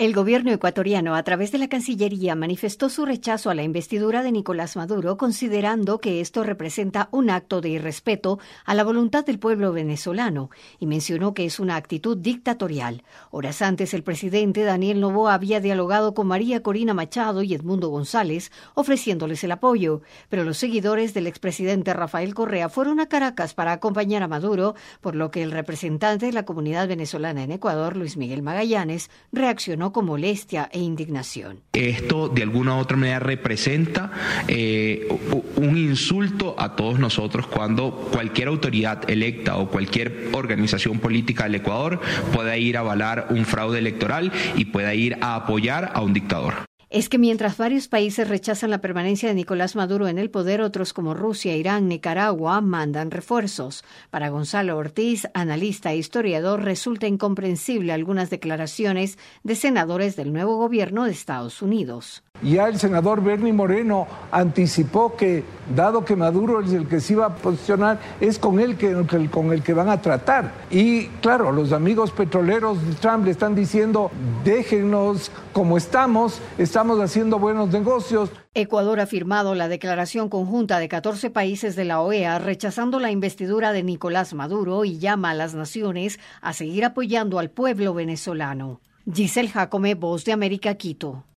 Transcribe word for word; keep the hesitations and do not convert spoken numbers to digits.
El gobierno ecuatoriano, a través de la Cancillería, manifestó su rechazo a la investidura de Nicolás Maduro, considerando que esto representa un acto de irrespeto a la voluntad del pueblo venezolano, y mencionó que es una actitud dictatorial. Horas antes, el presidente Daniel Noboa había dialogado con María Corina Machado y Edmundo González, ofreciéndoles el apoyo, pero los seguidores del expresidente Rafael Correa fueron a Caracas para acompañar a Maduro, por lo que el representante de la comunidad venezolana en Ecuador, Luis Miguel Magallanes, reaccionó con molestia e indignación. Esto de alguna u otra manera representa eh, un insulto a todos nosotros cuando cualquier autoridad electa o cualquier organización política del Ecuador pueda ir a avalar un fraude electoral y pueda ir a apoyar a un dictador. Es que mientras varios países rechazan la permanencia de Nicolás Maduro en el poder, otros como Rusia, Irán, Nicaragua mandan refuerzos. Para Gonzalo Ortiz, analista e historiador, resulta incomprensible algunas declaraciones de senadores del nuevo gobierno de Estados Unidos. Ya el senador Bernie Moreno anticipó que, dado que Maduro es el que se iba a posicionar, es con él que, con el que van a tratar. Y claro, los amigos petroleros de Trump le están diciendo, déjennos como estamos, estamos haciendo buenos negocios. Ecuador ha firmado la declaración conjunta de catorce países de la O E A rechazando la investidura de Nicolás Maduro y llama a las naciones a seguir apoyando al pueblo venezolano. Giselle Jacome, Voz de América, Quito.